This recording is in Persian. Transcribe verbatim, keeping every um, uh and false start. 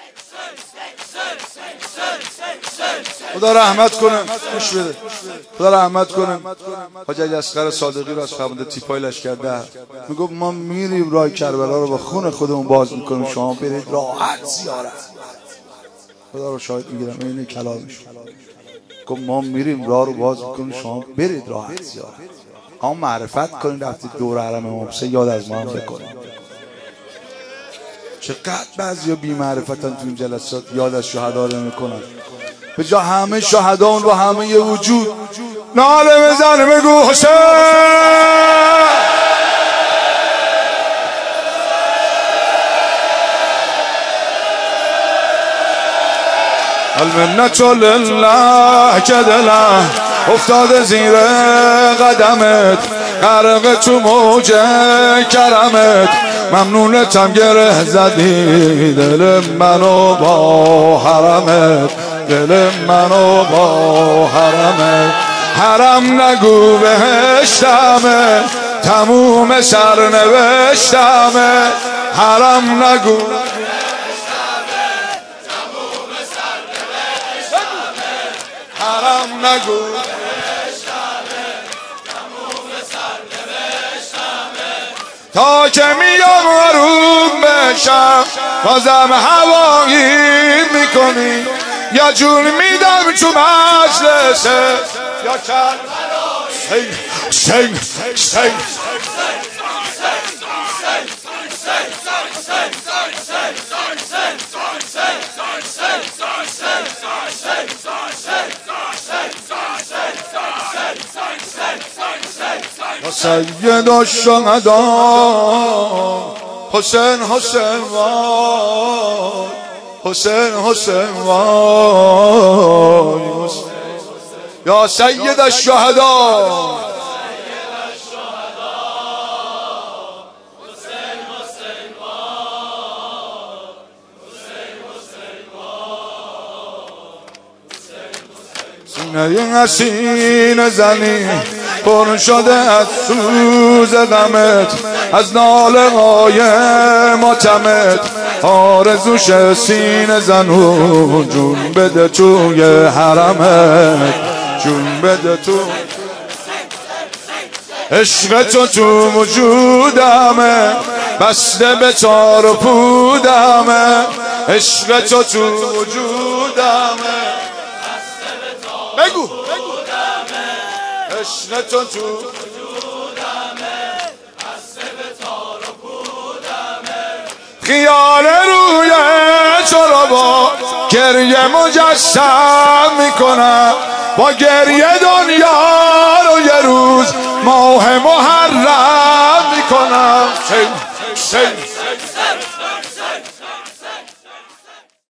خدا رحمت کنه. گوش بده. خدا رحمت کنه. حاج علی اصغر صادقی راست فرمانده تیپای لشکر ده میگفت ما میریم راه کربلا رو با خون خودمون باز میکنیم، شما برید راحت زیارت. خدا رو شاهد میگیرم این کلامش. گفت ما میریم راه رو باز میکنیم، شما برید راحت زیارت. اما معرفت کنید رفتید دور حرم امام حسین یاد از ما هم بکنید. چقدر بعضیا بی معرفتن تو این جلسات یاد از شهدا رو میکنن. به جا همه شهدان و همه ی وجود ناله بزن بگو حسین المنت لله که دلم افتاده زیر قدمت، غرق تو موج کرمت، ممنونتم گره زدی دل منو با حرمت، دل منو با حرمت. حرم نگو بهشتمه تموم سرنوشتمه، حرم نگو حرم نگو تا که میام آروم بشم بازم هوایی میکنی، یا جون میدم تو مجلسه یا کربلایی حسین حسین سید الشهدا حسین حسین وای حسین حسین وای یا سید الشهدا سینه حسین زنی پر شده از سوز غمت، از ناله های ماتمت، آرزوش سینه زنون جون بده توی حرمت، جون بده تو عشق تو تو وجودمه، بسته به تار و پودمه، عشق تو تو وجودمه، بگو عشق تو تو وجودمه، بسته به تار و پودمه، خیال روی تو رو با گریه مجسم میکنم، با گریه دنیا رو یه روز ماه محرم میکنم. سین سین